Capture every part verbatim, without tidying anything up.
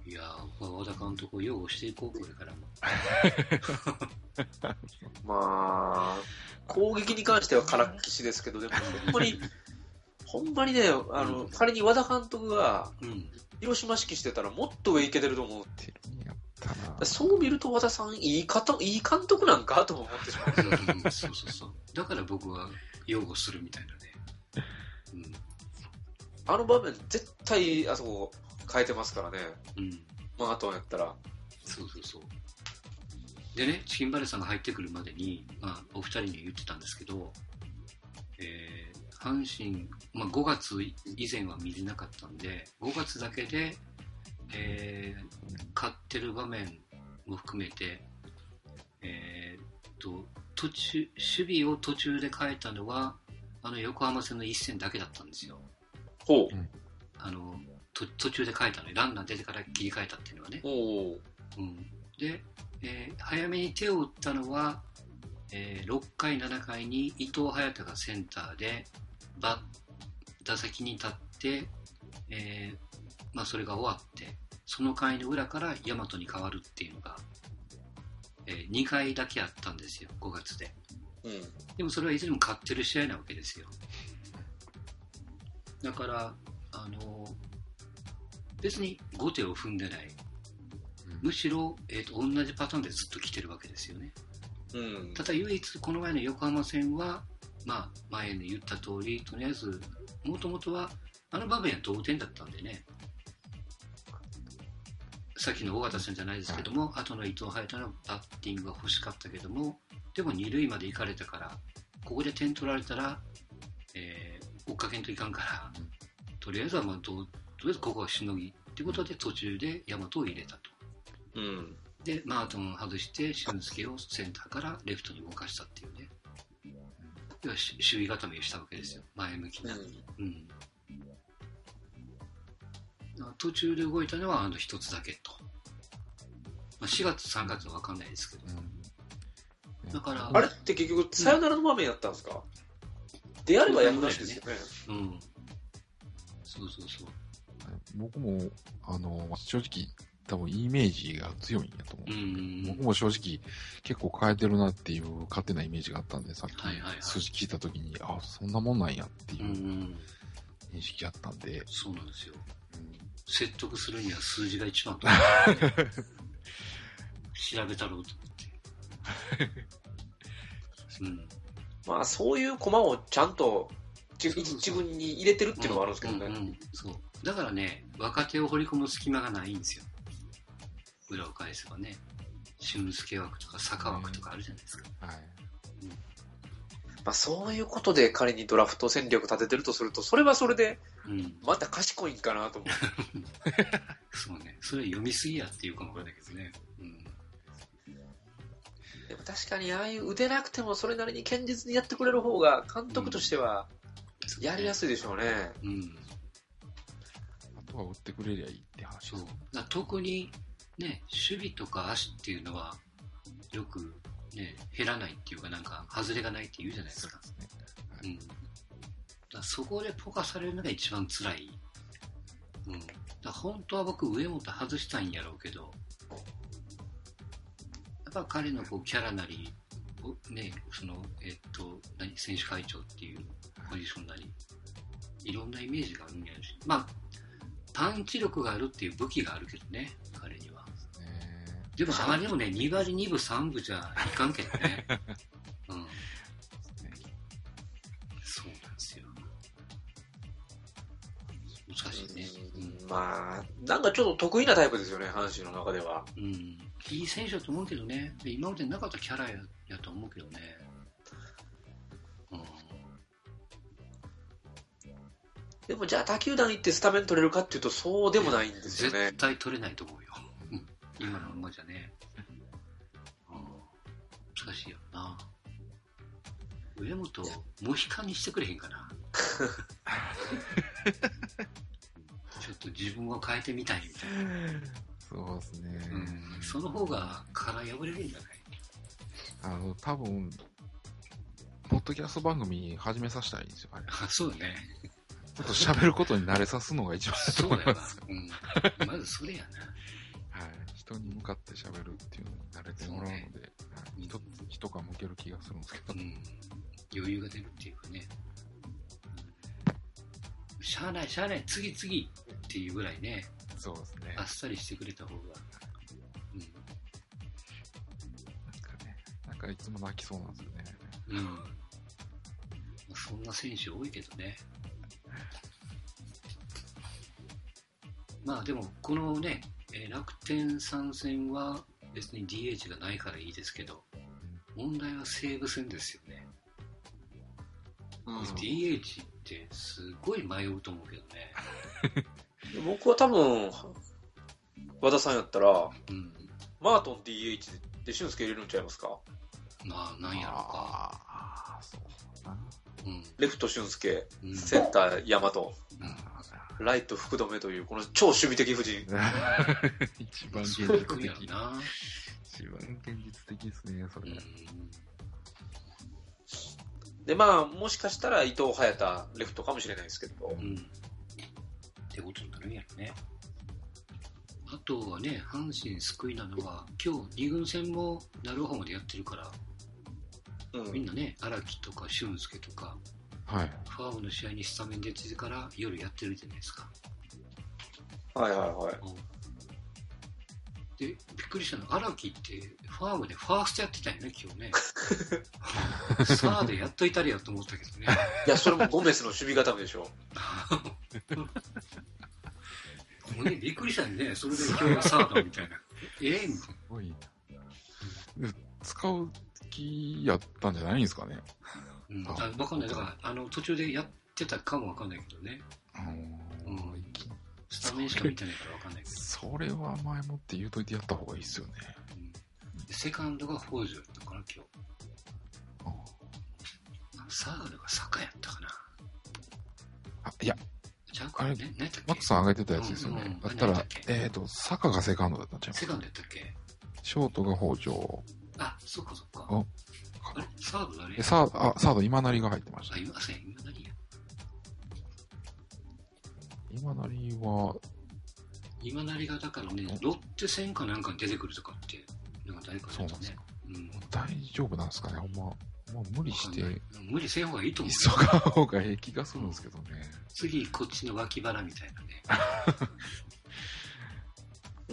いやー、和田監督を擁護していこう、これからも。 まあ、攻撃に関してはからっきしですけど、でもほんまに、ほんまにね、あの、うん、仮に和田監督が、広島指揮してたらもっと上いけてると思う。うん、そう見ると和田さん、いいかと、いい監督なんかとも思ってしまう。 そうそうそう。だから僕は擁護するみたいなね。うん、 あの場面、絶対、あそこ、変えてますからね。うん。まあ、あとはやったら。 そうそうそう。でね、チキンバレーさんが入ってくるまでに、まあ、お二人に言ってたんですけど、えー、阪神、まあ、ごがつ以前は見れなかったんで、ごがつだけで、えー、勝ってる場面も含めて、えー、と途中守備を途中で変えたのはあの横浜戦の一戦だけだったんですよ。 ほう。 あのと途中で変えたのにランナー出てから切り替えたっていうのはね。 おう、 うん、で、えー、早めに手を打ったのは、えー、ろっかいななかいに伊藤隼太がセンターでバッ打席に立って、えーまあ、それが終わってその回の裏から大和に変わるっていうのが、えー、にかいだけあったんですよ、ごがつで、うん、でもそれはいずれも勝ってる試合なわけですよ。だからあの別に後手を踏んでない、むしろ、えーと、同じパターンでずっと来てるわけですよね、うん、ただ唯一この前の横浜戦は、まあ、前に言った通りとりあえずもともとはあの場面は同点だったんでね、さっきの尾形さんじゃないですけども、はい、後の伊藤隼太のバッティングが欲しかったけども、でも二塁まで行かれたからここで点取られたら、えー、追っかけんといかんから、うん、とりあえずは、まあ、と, とりあえずここはしのぎってことで途中で大和を入れたと、うん、でマートンを外して俊介をセンターからレフトに動かしたっていうね、要は守備固めをしたわけですよ、前向きな、うんうん、途中で動いたのはあの一つだけと、まあ、しがつさんがつは分かんないですけど、うん、だからあれって結局サヨナラの場面やったんですか、うん、であればやむなしですよね、うん、 そうそうそう、 僕もあの正直多分イメージが強いんやと思う、うん、僕も正直結構変えてるなっていう勝手なイメージがあったんで、さっき数字聞いた時に、はいはいはい、あそんなもんなんやっていう認識あったんで、 そうなんですよ、うん、説得するには数字が一番と調べたろうと思って、 うん、まあそういうコマをちゃんと自分に入れてるっていうのがあるんですけどね、うんうんうん、 そうだからね、若手を掘り込む隙間がないんですよ、裏を返せばね、俊介枠とか坂枠とかあるじゃないですか、はい、 うん、まあ、そういうことで仮にドラフト戦略立ててるとすると、それはそれでまた賢いんかなと思う、うん、 そうね、それ読みすぎやっていうかもわからないけどね、うん、 でも確かにああいう打てなくてもそれなりに堅実にやってくれる方が監督としてはやりやすいでしょうね、うん、 あとは打ってくれりゃいいって話。 そうだ、特にね、守備とか足っていうのはよくね減らないっていうか、なんか外れがないって言うじゃないですか。そうですね、はい、うん、だそこでポカされるのが一番辛い、うん、だ本当は僕上本外したいんやろうけど、やっぱ彼のこうキャラなりね、そのえっと何選手会長っていうポジションなりいろんなイメージがあるんやろし、まあパンチ力があるっていう武器があるけどね、彼には。でもあまりにもね、に割にぶさんぶじゃいかんけどね。うん。そうなんですよ。難しいね。 うん、まあ、なんかちょっと得意なタイプですよね、阪神の中では。 うん。いい選手だと思うけどね。今までなかったキャラや、やと思うけどね。うん。 でもじゃあ他球団行ってスタメン取れるかっていうとそうでもないんですよね。 絶対取れないと思うよ。今のままじゃね、うん、難しいよな。上本をモヒカンにしてくれへんかな。ちょっと自分を変えてみたいみたいな。 そうですね、 うん、その方が殻破れるんじゃない？ あの多分ポッドキャスト番組始めさせたらいいんですよ、あれ。 あ、そうだね。 ちょっと喋ることに慣れさすのが一番だと思います。 そうやな。うん。まずそれやな。はい。人に向かって喋るっていうのに慣れてもらうので、ね、人、人が向ける気がするんですけど。うん。 余裕が出るっていうかね。しゃあない、しゃあない、次次っていうぐらいね。 そうですね。 あっさりしてくれた方が。うん。なんかね、なんかいつも泣きそうなんですよね。 うん。そんな選手多いけどね。まあでもこのね、えー、楽天参戦は別に ディーエイチ がないからいいですけど、問題は西武戦ですよね。うん、ディーエイチ ってすごい迷うと思うけどね。 僕は多分和田さんやったら、うん、マートン ディーエイチ で俊介入れるんちゃいますか。 まあなんやろうか。 ああ、そうだな。 うん、レフト俊介、うん、センター大和、うん、ライト福留というこの超守備的布陣。 一番現実的な。一番現実的ですね、それ。うん、 でまあもしかしたら伊藤隼太レフトかもしれないですけど。うん、 ってことになるんやろね。あとはね、阪神救いなのは今日に軍戦もなる方までやってるから。うん、みんなね、荒木とか俊介とか、はい、ファームの試合にスタメンで出てから夜やってるじゃないですか。 はいはいはい。 で、びっくりしたの、荒木ってファームでファーストやってたよね、今日ね。サーでやっといたりやと思ったけどね。 いや、それもゴメスの守備固めでしょ。 もうね、びっくりしたんでね、それで今日サードみたいな。ええー、みたいな。すごいな。使うやったんじゃないんですかね。 うん、あ分かんない。だからあの途中でやってたかも分かんないけどね。うん、スタメンしか見てないから分かんないけど。 それは前もって言うといてやった方がいいですよね。 うん、セカンドが北条やったから今日。サードが坂やったかな。 あ、いや。 ちゃうかね、 あれ、マックさん上げてたやつですよね。うんうん、だったら、えっ、ー、と、坂がセカンドだったんちゃいますか。 セカンドやったっけ。 ショートが北条。 あ、そっかそっか。あ、あれサード誰？ サード、あ、サード今成が入ってました。 あ、今、そうや、今成や。 今成は、 今成がだからね、ロッテ戦かなんかに出てくるとかって、なんか誰か言ったね。そうなんですか。うん。 大丈夫なんですかね、ほんま。まあ、無理して。 無理せん方がいいと思う。 急がん方がええ気がするんですけどね。 次、こっちの脇腹みたいなね。 うん。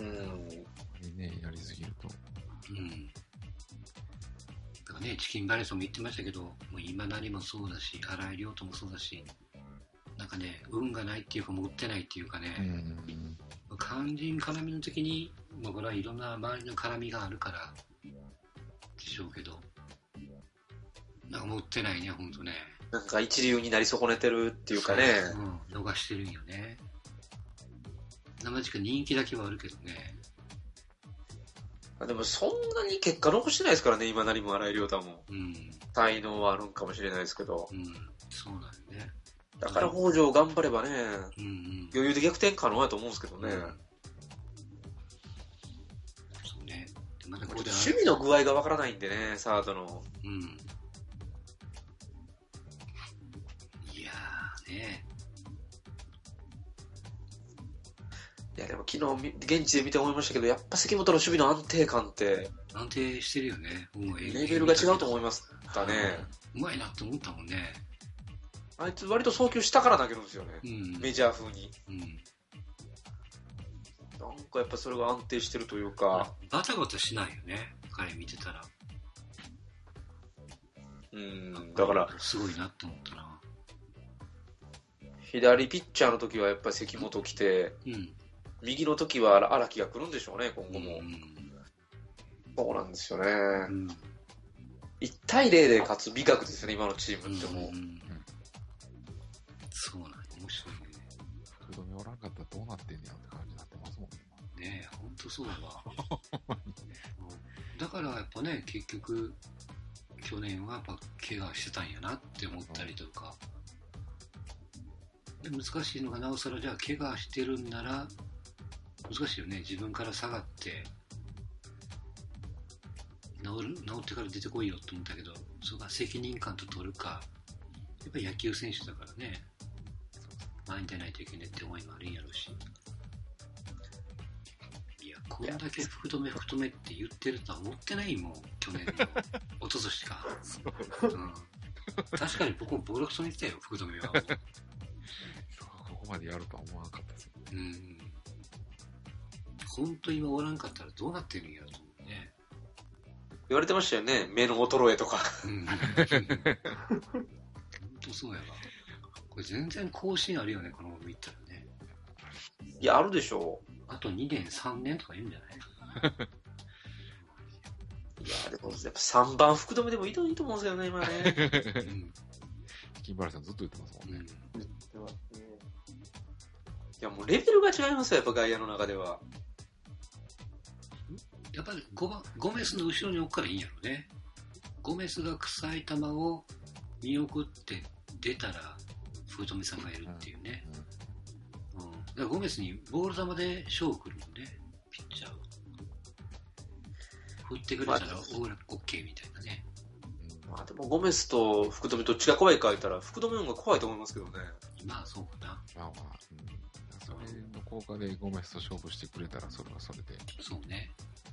ね、やりすぎると。うん。 だからね、チキンバレーソンも言ってましたけど、もう今成もそうだし、荒井亮斗もそうだし、なんかね、運がないっていうか、持ってないっていうかね、うん、肝心絡みの時に、まあ、これはいろんな周りの絡みがあるからでしょうけど、なんか持ってないね、ほんとね。 なんか一流になり損ねてるっていうかね。 うん、逃してるんよね。生地か人気だけはあるけどね。 でもそんなに結果残してないですからね、今成も荒井亮太も。うん。才能はあるんかもしれないですけど。 うん。そうなんよね。 だから北条頑張ればね、うんうん、余裕で逆転可能だと思うんですけどね。うん、 そうね。 まだここで守備の具合がわからないんでね、サードの。うん。 いやーね。 いやでも昨日現地で見て思いましたけど、やっぱ関本の守備の安定感って安定してるよね。 もうレベルが違うと思いましたね。 うまいなって思ったもんね。 あいつ割と送球下から投げるんですよね、うん、メジャー風に、うん、なんかやっぱそれが安定してるというか、 バタバタしないよね、彼見てたら。 うん、だからすごいなって思ったな。 左ピッチャーの時はやっぱり関本来て、うん、右の時は荒木が来るんでしょうね、今後も。うん、そうなんですよね、うん、いち対ゼロで勝つ美学ですよね、今のチームってもう、うんうん、 そうなん、面白いね。 福留おらんかったらどうなってんねやって感じになってますもんね。ねえ、ほんとそうだわ。だからやっぱね、結局去年はやっぱ怪我してたんやなって思ったりとか、で難しいのがなおさら、じゃあ怪我してるんなら難しいよね。自分から下がって治る、治ってから出てこいよって思ったけど、それが責任感と取るか、やっぱり野球選手だからね。 前に出ないといけないって思いもあるんやろうし。いや、こんだけ福留福留って言ってるとは思ってないもん、去年の、一昨年か。うん、確かに僕もボロクソに言ってたよ、福留は。ここまでやるとは思わなかったですよね。 うん。本当今おらんかったらどうなってるんやろと思うね。 言われてましたよね、目の衰えとか。うん。本当そうやわ。これ全然更新あるよね、このままいったらね。 いや、あるでしょう。 あとにねん、さんねんとか言うんじゃないいや、でもやっぱさんばん福留でもいいと思うんですよね、今ね。うん、 金原さんずっと言ってますもんね。うん、言ってますね。いや、もうレベルが違いますよ、やっぱ外野の中では。 やっぱり 5, 番ゴメスの後ろに置くからいいんやろね。ゴメスが臭い球を見送って出たら福留さんがいるっていうね、うんうん、だからゴメスにボール球で勝負くるもんね、ピッチャーを振ってくれたらオッケーみたいなね。 まあでもゴメスと福留どっちが怖いか言ったら福留の方が怖いと思いますけどね。 まあそうかな。まあまあ、 うん、それの効果でゴメスと勝負してくれたらそれはそれで。 そうね。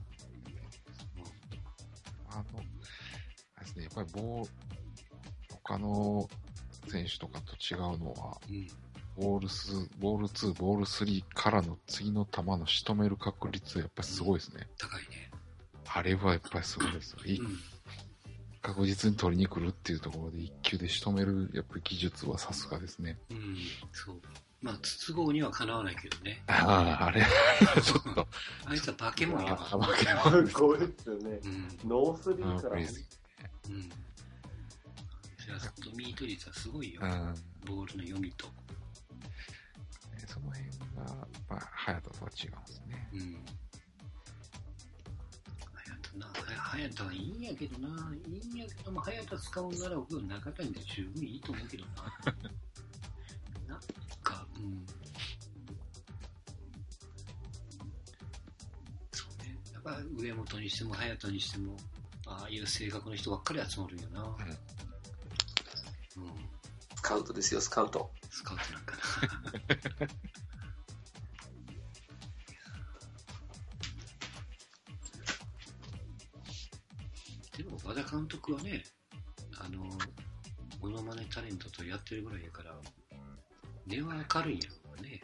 あの、あれですね、やっぱりボール、他の選手とかと違うのは、うん、ボールス、ボールツー、ボールスリーからの次の球の仕留める確率はやっぱりすごいですね。 うん、高いね。 あれはやっぱりすごいですよ。うん、確実に取りに来るっていうところで一球で仕留めるやっぱり技術はさすがですね。 うん、そう。まあ、筒香にはかなわないけどね。 ああ、あれ、ちょっと。 あいつは化け物やわ。 化け物。すごいですよね。うん、ノースリーから。うん。じゃあ、ミート率はすごいよ。うん、ボールの読みと。 その辺が、まあ、早田とは違うんですね。うん。 早田な、早田はいいんやけどな。いいんやけども、早田使うなら僕、中谷で十分いいと思うけどな。なんか、うん。そうね。やっぱ上本にしても早田にしても、ああいう性格の人ばっかり集まるんやな。うん。うん、 スカウトですよ、スカウト。 スカウトなんかな。でも和田監督はね、あのモノマネタレントとやってるぐらいやから根は明るいんやろうね。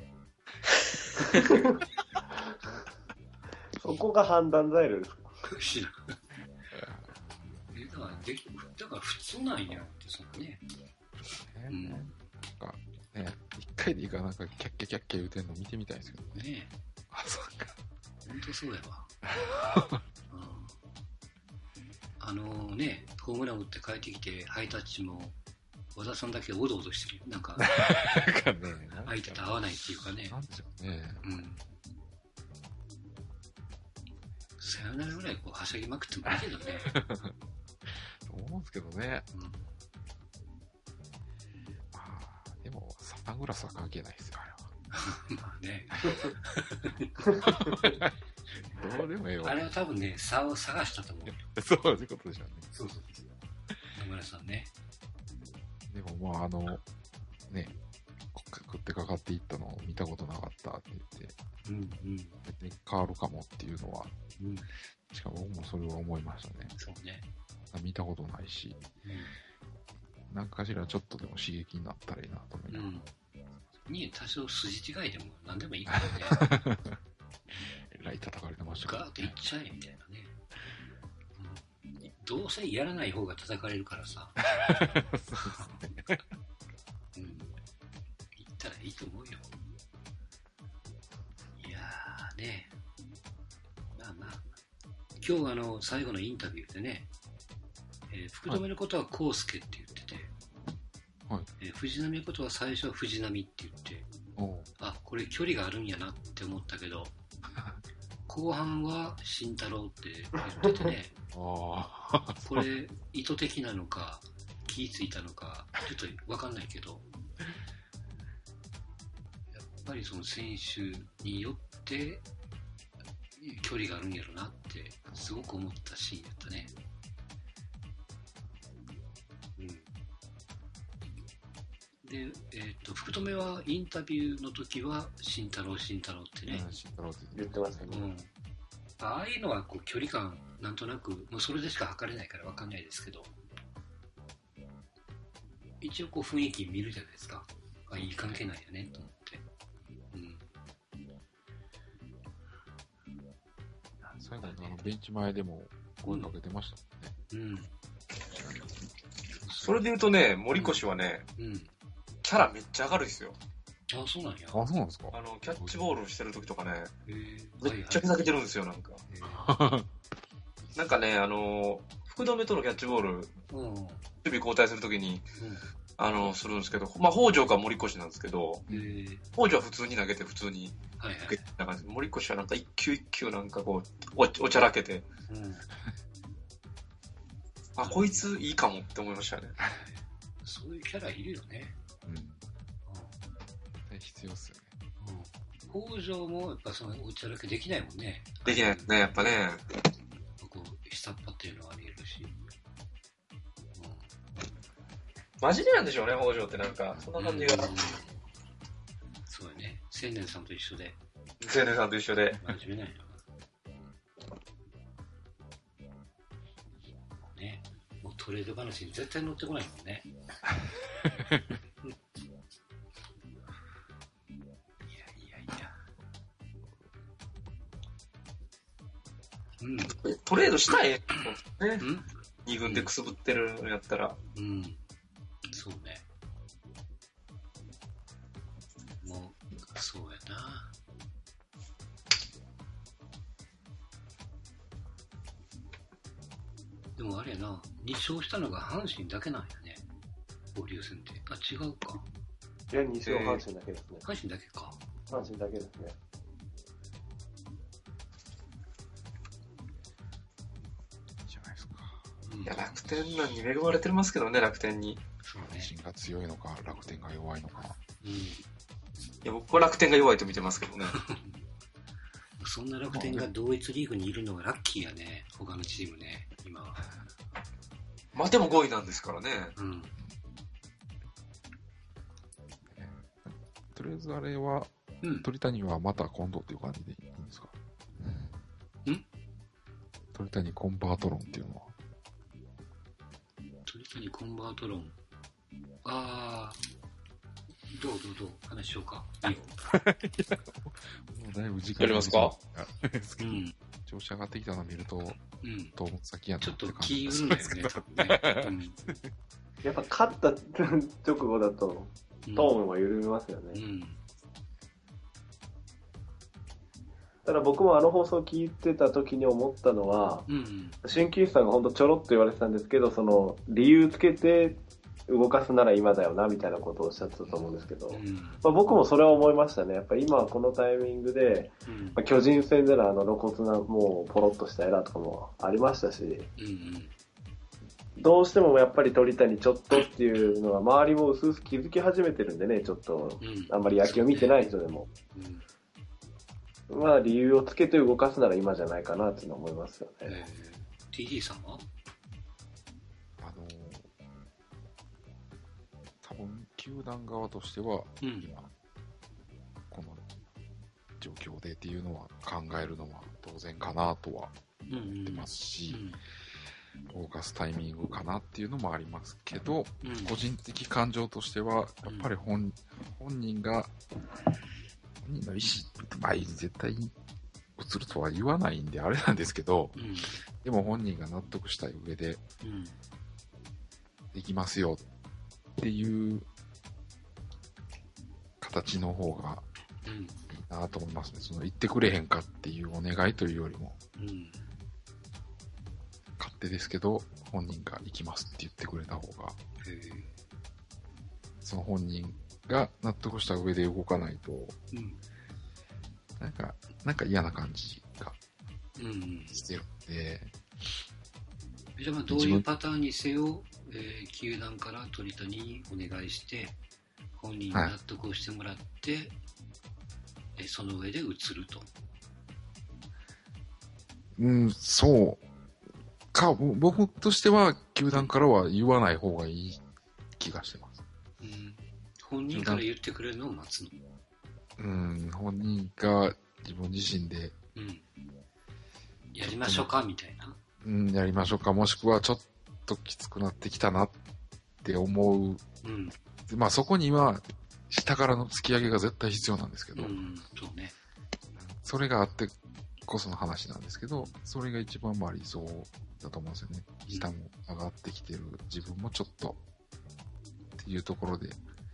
そこが判断材料ですか。 知らん。えだからできだから普通なんやってそのね。 うん。なんかね一回でいいかなんかキャッキャキャッキャ言うてんの見てみたいですけどね。ねあそうか。 本当そうやわ。あのね、ホームラン打って帰ってきてハイタッチも和田さんだけおどおどしてる。なんか相手と合わないっていうかね。 なんでしょうね。うん。 さよならぐらいこうはしゃぎまくってもいいけどね。 思うんですけどね。うん、まあでもサングラスは関係ないですよあれは。まあね。 どうでもええわ。 あれは多分ね、差を探したと思うよ。 そういうことでしょうね。 そうそうそう。野村さんね。 でもまああの、ね、食ってかかっていったのを見たことなかったって言って、うんうん、別に変わるかもっていうのは、うん、しかも僕もそれは思いましたね。 そうね。 見たことないし、うん、なんかしらちょっとでも刺激になったらいいなと思いながら。 うん、に多少筋違いでも何でもいいからね。 えらい叩かれてましたからね。ガーッといっちゃえみたいなね、うん。どうせやらない方が叩かれるからさ。うん、言ったらいいと思うよ。いやーね。まあまあ。今日あの最後のインタビューでね、えー、福留のことは康介って言ってて、はいえー、藤波のことは最初は藤波って言って、あ、これ距離があるんやなって思ったけど、後半は慎太郎って言っててね、あこれ意図的なのか気ぃついたのかちょっと分かんないけど、やっぱりその選手によって距離があるんやろなってすごく思ったシーンやったね。うん。 で、えー、と福留はインタビューの時は慎太郎慎太郎ってね、 うん、慎太郎って言ってましたね。 うん、ああいうのはこう距離感なんとなくもうそれでしか測れないから分かんないですけど、一応こう雰囲気見るじゃないですか。あ、いい関係ないよねと思って、うん、 最後のあのベンチ前でも声かけてましたもんね。うん。 それで言うとね、森越はね、うん、キャラめっちゃ明るいですよ。 あ、そうなんや。 あ、そうなんですか。 あの、キャッチボールしてる時とかね、めっちゃふざけてるんですよ、なんか。なんかね、あの、福留とのキャッチボール、うん、守備交代するときに、うん、あの、するんですけど、まあ、北条か森越なんですけど、北条は普通に投げて普通に受けてた感じ、森越はなんか一球一球なんかこう、お, おちゃらけて、うん、あ、こいついいかもって思いましたね。 そういうキャラいるよね。うん。 うん、必要っすよね。 うん。北条もやっぱそのおちゃらけできないもんね。 できないね、やっぱね。 こう下っ端っていうのはあり得るし。 真面目なんでしょうね、北条ってなんか、そんな感じが。うん、 そうやね。青年さんと一緒で。 青年さんと一緒で。 真面目なんやな。ね。もうトレード話に絶対乗ってこないもんね。いやいやいや。 うん。トレードしたいね。うん、に軍でくすぶってるんやったら。 うん。そうね。もう、そうやな。でもあれやな、に勝したのが阪神だけなんやね。交流戦って。あ、違うか。 いや、に勝阪神だけですね。 阪神だけか。 阪神だけですね。 いいじゃないですか。 うん、いや、楽天なんに恵まれてますけどね、楽天に。 阪神が強いのか、楽天が弱いのか。うん。いや、僕は楽天が弱いと見てますけどね。 そんな楽天が同一リーグにいるのはラッキーやね、他のチームね、今は。 まあでもごいなんですからね。うん。 とりあえずあれは、うん、鳥谷はまた今度っていう感じでいいんですか？ん？鳥谷コンバート論っていうのは。 鳥谷コンバート論。ああ、どうどうどう話しようか。いいよ。 もうだいぶ時間やりますか？ うん。調子上がってきたのを見ると、うん、当分先やなって感じ。ちょっと気緩んだよね、多分ね。うん、 やっぱ勝った直後だと、トーンは緩みますよね。うんうん、ただ僕もあの放送を聞いてた時に思ったのは、うんうん、鍼灸師さんが本当ちょろっと言われてたんですけど、その理由つけて動かすなら今だよなみたいなことをおっしゃってたと思うんですけど、うんまあ、僕もそれは思いましたね。やっぱ今このタイミングで、うんまあ、巨人戦でのあの露骨なもうポロッとしたエラーとかもありましたし、うんうんどうしてもやっぱり鳥谷ちょっとっていうのは周りも薄々気づき始めてるんでね、ちょっとあんまり野球を見てない人でも、うん、まあ理由をつけて動かすなら今じゃないかなっていうのは思いますよね。えー、ティーディー さんはあの多分球団側としては、うん、今この状況でっていうのは考えるのは当然かなとは思ってますし、うんうんうん動かすタイミングかなっていうのもありますけど、うん、個人的感情としてはやっぱり 本,、うん、本人が本人の意思、まあ、絶対に移るとは言わないんであれなんですけど、うん、でも本人が納得した上で、うん、できますよっていう形の方がいいなと思いますね。その言ってくれへんかっていうお願いというよりも、うん勝手ですけど本人が行きますって言ってくれた方がその本人が納得した上で動かないと、うん、なんかなんか嫌な感じがしてるんで、 うん、じゃあまあどういうパターンにせよ、えー、球団から鳥谷にお願いして本人に納得をしてもらって、はいえー、その上で移るとうんそうか、僕としては球団からは言わない方がいい気がしてます。 うん、 本人から言ってくれるのを待つの。 うん、本人が自分自身で、 うん、やりましょうかみたいな。 うん、やりましょうか、もしくはちょっときつくなってきたなって思う。うん、まあそこには下からの突き上げが絶対必要なんですけど、うん、そうね。それがあってこその話なんですけど、それが一番まあ理想だと思うんですよね。下も上がってきてる自分もちょっとっていうところで、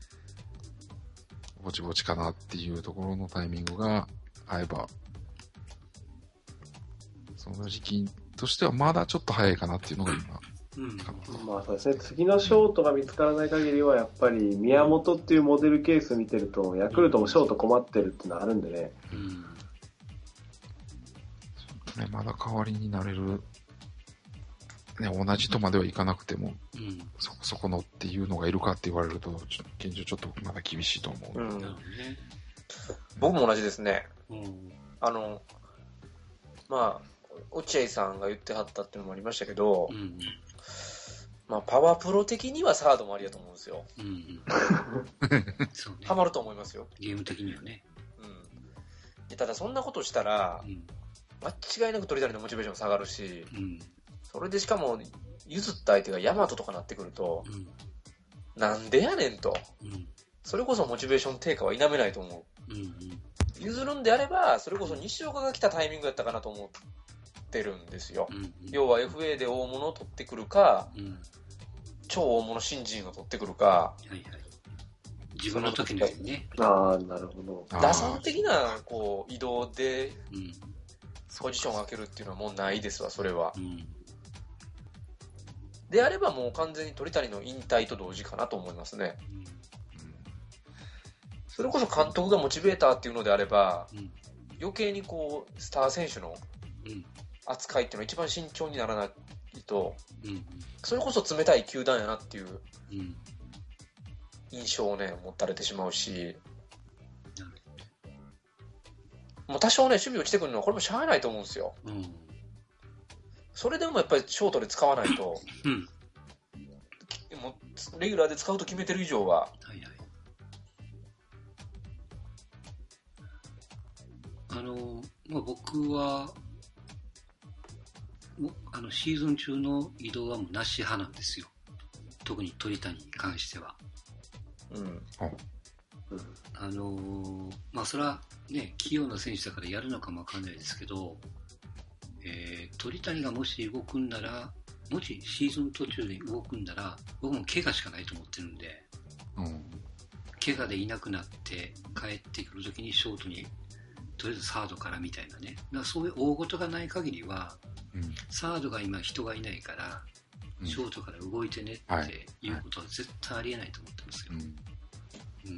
ぼちぼちかなっていうところのタイミングが合えば、その時期としてはまだちょっと早いかなっていうのが今。うん、 まあそうですね、次のショートが見つからない限りはやっぱり宮本っていうモデルケース見てるとヤクルトもショート困ってるっていうのはあるんでね、うんね、まだ代わりになれる、ね、同じとまではいかなくても、うん、そこそこのっていうのがいるかって言われると現状ちょっとまだ厳しいと思う、うん、 僕も同じですね、うん、あのまあ落合さんが言ってはったっていうのもありましたけど、うん、まあ、パワープロ的にはサードもありだと思うんですよ。うんうん、そうね。ハマると思いますよ。 ゲーム的にはね。 うん。ただそんなことしたら、うん、間違いなく鳥谷のモチベーション下がるし、うん、それでしかも譲った相手がヤマトとかなってくると、うん、なんでやねんと、うん、それこそモチベーション低下は否めないと思う。うんうん、譲るんであれば、それこそ西岡が来たタイミングやったかなと思ってるんですよ。うんうん、要は エフエー で大物を取ってくるか、うん超大物新人を取ってくるか、はいはい、 自分の時にね。 ああ、なるほど。 打算的なこう移動でポジションを開けるっていうのはもうないですわ、それは。うん、であればもう完全に鳥谷の引退と同時かなと思いますね。うん、それこそ監督がモチベーターっていうのであれば、うん、余計にこうスター選手の扱いっていうのは一番慎重にならないと、うんうん、それこそ冷たい球団やなっていう印象をね持たれてしまうし、もう多少ね守備落ちてくるのはこれもしゃあないと思うんですよ、うん、それでもやっぱりショートで使わないと、うん、もうレギュラーで使うと決めてる以上は、はいはい、 あの、まあ、僕はあのシーズン中の移動はもうなし派なんですよ。特に鳥谷に関しては。うん。あのー、まあそれはね器用な選手だからやるのかもわかんないですけど、えー、鳥谷がもし動くんなら、もしシーズン途中で動くんなら、僕も怪我しかないと思ってるんで、うん、怪我でいなくなって帰ってくるときにショートにとりあえずサードからみたいなね。だからそういう大事がない限りは。うん、サードが今人がいないから、うん、ショートから動いてねっていうことは絶対ありえないと思ってますよ、うんうん、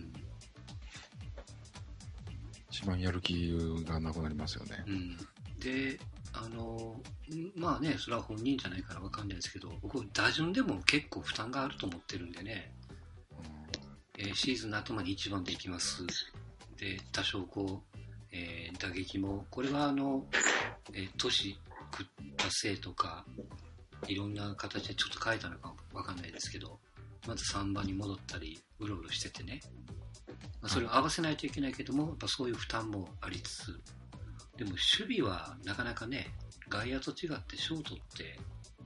一番やる気がなくなりますよね、うん、 であのまあねそれは本人じゃないから分かんないですけど、僕打順でも結構負担があると思ってるんでね、うんえー、シーズンの頭にいちばんでいきますで多少こう、えー、打撃もこれはあの、えー、都市食ったせいとかいろんな形でちょっと変えたのかわかんないですけど、まずさんばんに戻ったりうろうろしててね、まあ、それを合わせないといけないけども、やっぱそういう負担もありつつ、でも守備はなかなかね外野と違ってショートって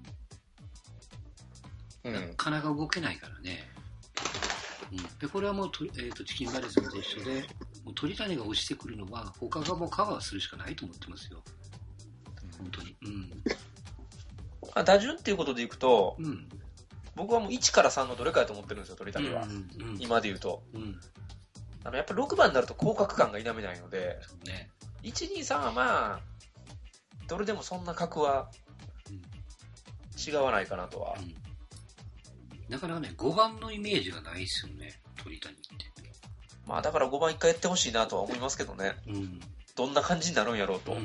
なかなか動けないからね、うん、でこれはもう、えー、とチキンバレーさんと一緒で、もう鳥谷が落ちてくるのは他がもうカバーするしかないと思ってますよ、本当に、うんまあ、打順っていうことでいくと、うん、僕はもういちからさんのどれかだと思ってるんですよ、鳥谷は、うんうんうん、今で言うと、うん、あのやっぱりろくばんになると広角感が否めないので、ね、いち、に、さんはまあどれでもそんな格は違わないかなとは、うん、 だからねごばんのイメージがないですよね鳥谷って。 まあだからごばんいっかいやってほしいなとは思いますけどね、うん、どんな感じになるんやろうと、うん、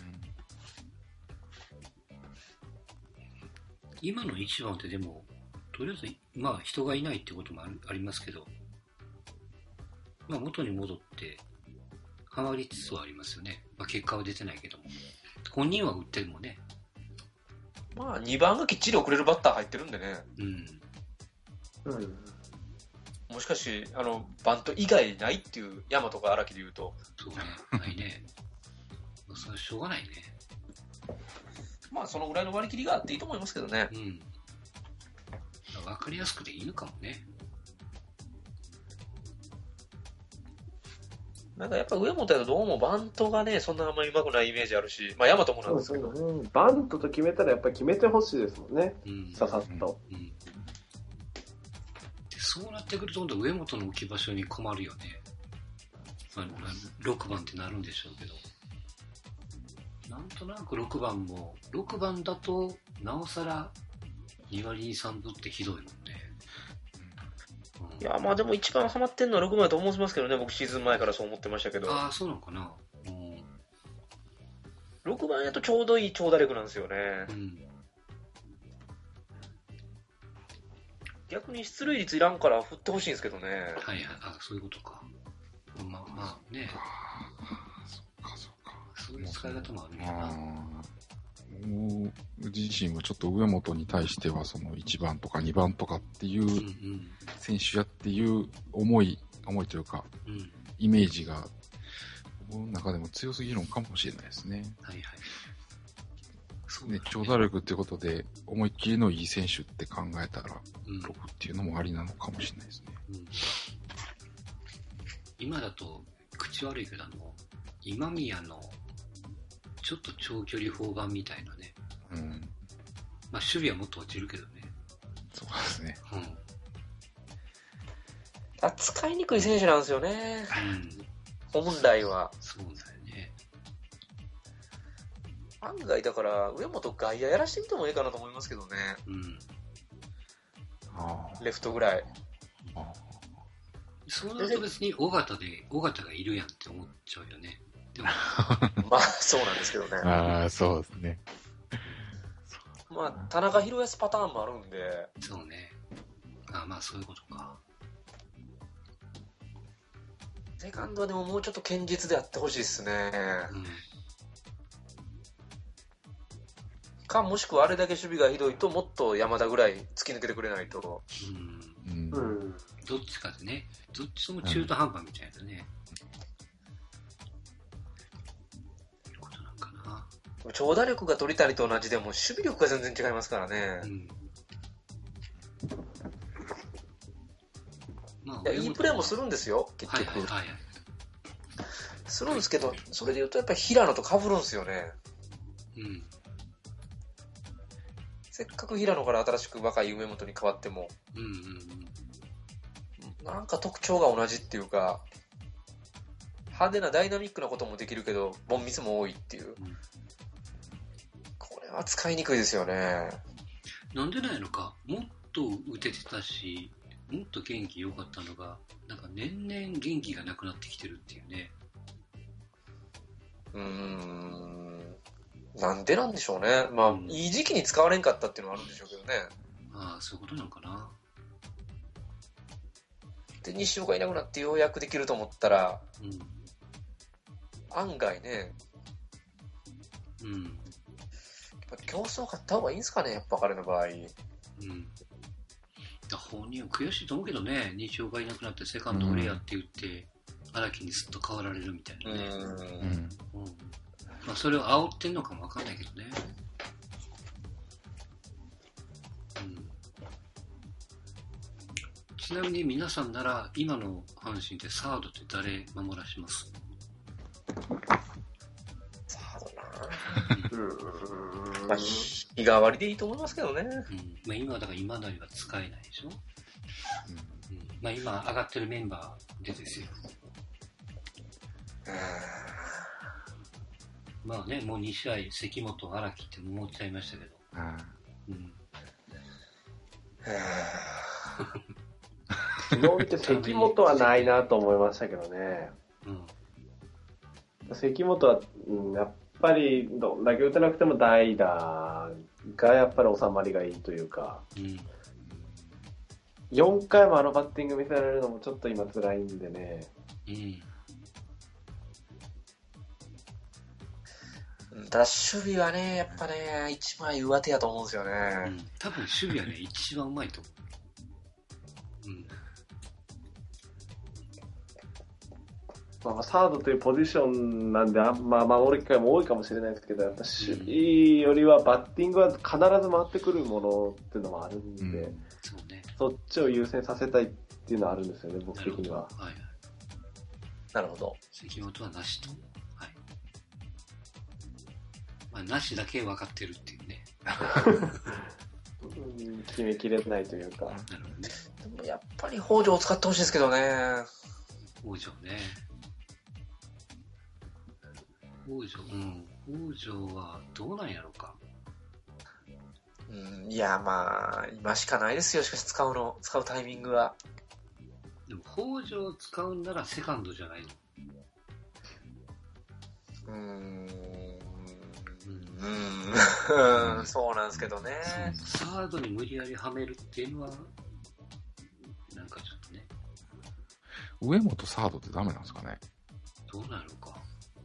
今のいちばんってでもとりあえずまあ人がいないってことも あ, るありますけど、まあ元に戻ってハマりつつはありますよね、まあ、結果は出てないけども本人は打ってもね、 まあにばんがきっちり遅れるバッター入ってるんでね、うん、うん、 もしかし、あの、バント以外ないっていう、山とか荒木で言うと。 そうね、ないね。それはしょうがないね。 まあ、そのぐらいの割り切りがあっていいと思いますけどね。 うん。わかりやすくていいのかもね。 なんかやっぱ上本やとどうもバントがね、そんなあんまり上手くないイメージあるし、まあ山ともなんですけど。 そうそう、バントと決めたらやっぱり決めてほしいですもんね。うん、ささっと、うんうん。でそうなってくると、今度上本の置き場所に困るよね。まあ、ろくばんってなるんでしょうけど。なんとなくろくばんも、ろくばんだと、なおさらにわりにさんぶってひどいもんね。 いや、まあでも一番ハマってんのはろくばんだと思いますけどね、僕シーズン前からそう思ってましたけど。 ああ、そうなのかな。うん、 ろくばんやとちょうどいい長打力なんですよね。うん、逆に出塁率いらんから振ってほしいんですけどね。はいはい、あ、そういうことか。まあまあね。 そっかそっか。 そういう使い方もあるんだな。 もう自身はちょっと上本に対してはそのいちばんとかにばんとかっていう選手やっていう思い、思いというか、うん、イメージが僕の中でも強すぎるのかもしれないですね。はいはい。そうね、長打力ってことで思いっきりのいい選手って考えたら、うん、ろくっていうのもありなのかもしれないですね。うん、 今だと口悪いけどあの今宮のちょっと長距離砲丸みたいなね。うん。まあ守備はもっと落ちるけどね。 そうですね。うん。 使いにくい選手なんですよね。うん。本来は。 そうだよね。 案外だから上本外野やらしてみてもいいかなと思いますけどね。うん。ああ。レフトぐらい。ああ。 そうなると別に尾形で尾形がいるやんって思っちゃうよね。でもまあそうなんですけどね。 ああ、そうですね。 まあ田中宏康パターンもあるんで。 そうね。ああ、まあそういうことか。 セカンドはでももうちょっと堅実でやってほしいですね。うん、かもしくはあれだけ守備がひどいともっと山田ぐらい突き抜けてくれないと。うん。 うん、どっちかでね。どっちとも中途半端みたいなね。 長打力が鳥谷と同じでも守備力が全然違いますからね。うんまあ、いやいいプレーもするんですよ、結局。はいはいはい、するんですけど、それで言うとやっぱり平野と被るんですよね。うん、せっかく平野から新しく若い上本に変わっても、うんうんうん、なんか特徴が同じっていうか、派手なダイナミックなこともできるけど、凡ミスも多いっていう。うん、これは使いにくいですよね。 なんでないのか、もっと打ててたし、もっと元気良かったのが、なんか年々元気がなくなってきてるっていうね。 うーん。なんでなんでしょうね。まあ、うん、いい時期に使われんかったっていうのはあるんでしょうけどね。 ああ、そういうことなのかな。 で、西尾がいなくなってようやくできると思ったら、うん、案外ね、うん。やっぱ競争勝った方がいいんですかね、やっぱ彼の場合。うん。 本人は悔しいと思うけどね、西尾がいなくなってセカンド俺やって言って荒木にすっと変わられるみたいなね。うん、うん、まあ、それを煽ってんのかも分かんないけどね。うん、ちなみに皆さんなら今の阪神でサードって誰守らします？ サードなぁ。まあ日替わりでいいと思いますけどね。うん、 まあ、今はだから今なりは使えないでしょ。うんうん、まあ、今上がってるメンバーでですよ。まあね、もうに試合関本荒木って思っちゃいましたけど。うん、 昨日見て関本はないなと思いましたけどね。うん、関本は、うん、やっぱりどんだけ打てなくても代打がやっぱり収まりがいいというか、うん、よんかいもあのバッティング見せられるのもちょっと今辛いんでね。 うん、ただ守備はね、やっぱね、一枚上手やと思うんですよね。うん、 多分守備はね、一番うまいと思う。うん、 まあ、まあサードというポジションなんで、あまあ、守る機会も多いかもしれないですけど、やっぱ守備よりはバッティングは必ず回ってくるものっていうのもあるんで、うんそうね、そっちを優先させたいっていうのはあるんですよね、僕的には。 はい、なるほど。 関本はなしと。はい。まあ、なしだけ分かってるっていうね。 うん、決めきれないというか。なるほどね。でもやっぱり北条を使ってほしいですけどね。 北条ね。北条、うん。北条はどうなんやろうか。 うん、いや、まあ、今しかないですよ、しかし使うの、使うタイミングは。 でも、北条を使うならセカンドじゃないの？ うーん。うん、うん、そうなんですけどね。 サードに無理やりはめるっていうのは、なんかちょっとね。 上本サードってダメなんですかね？ どうなるのか。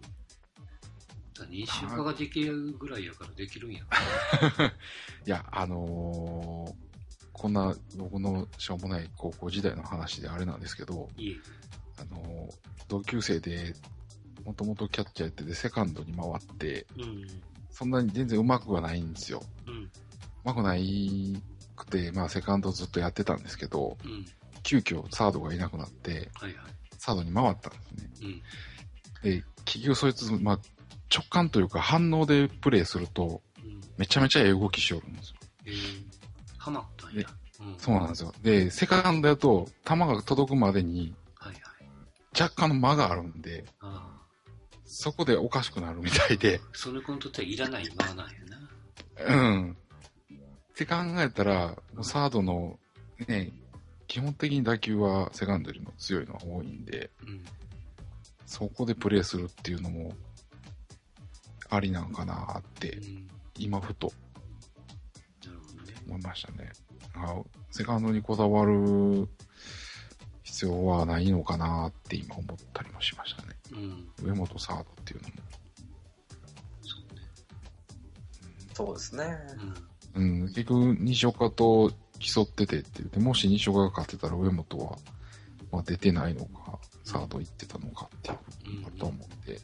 西岡ができるぐらいやからできるんや。 いや、あのー、こんな僕のしょうもない高校時代の話であれなんですけど、 いえあのー、同級生でもともとキャッチャーやっててセカンドに回って、うん、そんなに全然上手くはないんですよ。うん、上手くないくて、まあセカンドずっとやってたんですけど、うん、急遽サードがいなくなって、はいはい、サードに回ったんですね。うん、で、結局そいつ、まあ直感というか反応でプレイすると、めちゃめちゃええ動きしよるんですよ。 へぇー。ハマったんや、 うん。そうなんですよ。で、セカンドだと、球が届くまでに、はいはい、若干の間があるんで、あそこでおかしくなるみたいで。 その子にとってはいらない間なんやな。うん。って考えたら、もうサードの、ね、基本的に打球はセカンドよりも強いのは多いんで、うん、そこでプレイするっていうのも、ありなんかなって、うん、今ふと思いましたね。あ、セカンドにこだわる必要はないのかなって今思ったりもしましたね。うん、上本サードっていうのも。 そうね。そうですね。 うん、結局西岡と競っててって言って、もし西岡が勝ってたら上本は、まあ、出てないのか、サード行ってたのかっていうことになると思うんで。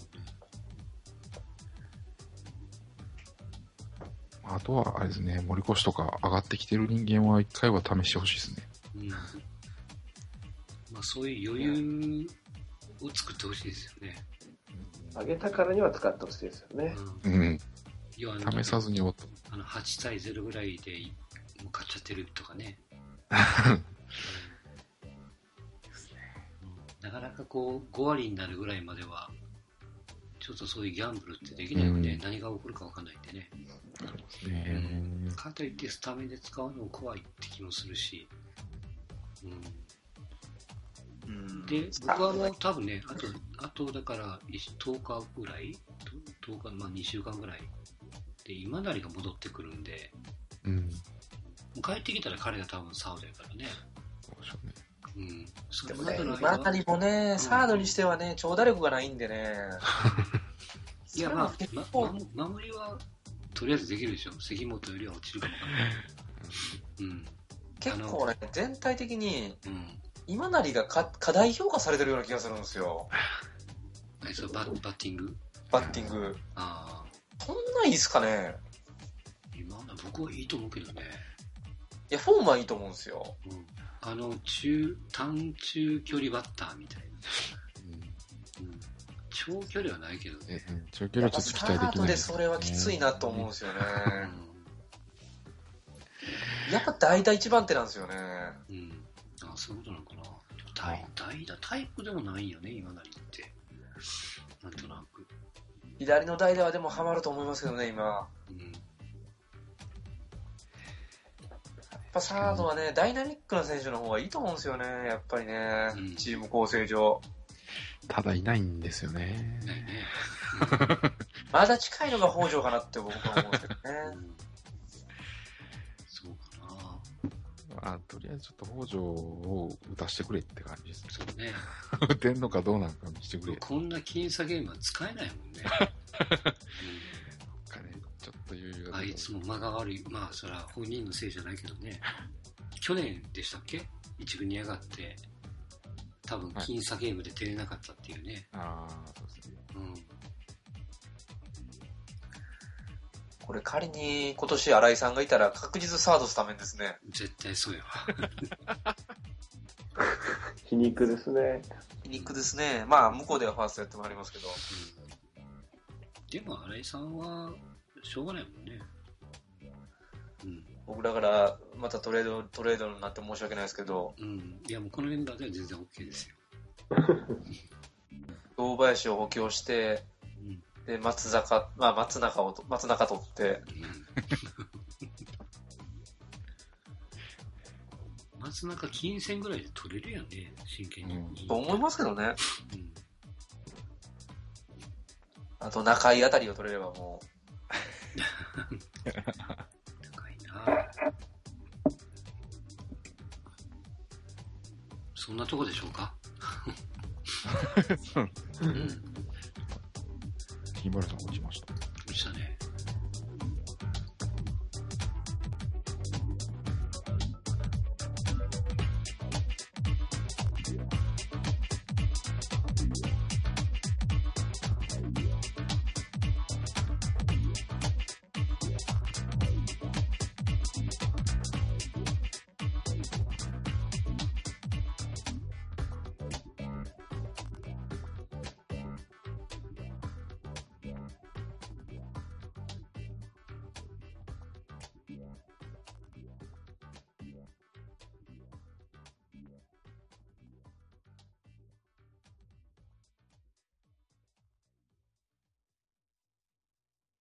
あとは、あれですね、森越とか上がってきてる人間は一回は試してほしいですね。うん。まあそういう余裕を作ってほしいですよね。 上げたからには使ってほしいですよね。 うん。うん、試さずにおっと。 あの、はちたいゼロぐらいでもう勝っちゃってるとかね。なかなかこう、ごわりになるぐらいまでは、ちょっとそういうギャンブルってできないので、うん、何が起こるか分かんないんでね。そうですね。うん、かといってスタメンで使うのも怖いって気もするし。うん、で、僕はもう多分ね、あと、あとだからとおかぐらい、とおか、まあにしゅうかんぐらいで、今成が戻ってくるんで、うん、もう帰ってきたら彼が多分サードやからね。そうでしょうね。うん、 でもね、今成もね、うん、サードにしてはね、長打力がないんでね。 いや、まあ、ま、守りは、とりあえずできるでしょ。関本よりは落ちるかもわかんない。 うん。結構ね、全体的に、うん、今成がか過大評価されてるような気がするんですよ。 何それ、バッティングバッティング。ああ。そんないいっすかね。 今成、僕はいいと思うけどね。 いや、フォームはいいと思うんですよ。うん、 あの、中、短中距離バッターみたいな。うんうん、長距離はないけどね。 長距離はちょっと期待できない、ね。 スタートでそれはきついなと思うんですよね。うん、やっぱ代打一番手なんですよね。 うん。あ、そういうことなのかな。代代打タイプでもないよね、今成って。なんとなく。 左の代打はでもハマると思いますけどね、今。うん。やっぱサードはね、ダイナミックな選手の方がいいと思うんですよね、やっぱりね、うん、チーム構成上。 ただいないんですよね。ないね。 まだ近いのが北条かなって僕は思うんですけどね。うん、 そうかな。 まあ、とりあえずちょっと北条を打たしてくれって感じですね。 そうね。 打てんのかどうなのか見せてくれ。 こんな僅差ゲームは使えないもんね。 うん、ちょっと余裕があいつも間が悪い。まあ、それは本人のせいじゃないけどね。去年でしたっけ一軍に上がって、 多分僅差ゲームで出れなかったっていうね。 はい、ああ、そうですね。うん。 これ仮に今年新井さんがいたら確実サードスタメンですね。 絶対そうやわ。皮肉ですね。 皮肉ですね。まあ向こうではファーストやってもらいますけど。 うん、でも新井さんはしょうがないもんね。 うん、僕だからまたトレードトレードになって申し訳ないですけど、 うん、いやもうこのメンバーでは全然 OK ですよ。 堂林を補強して、うん、で松坂、まあ、松中を松中取って、 うん、松中金銭ぐらいで取れるやんね、真剣に、うん、 と思いますけどね、うん、あと中井あたりを取れればもうそんなとこでしょうか。 うん。木村さん落ちました。 落ちたね。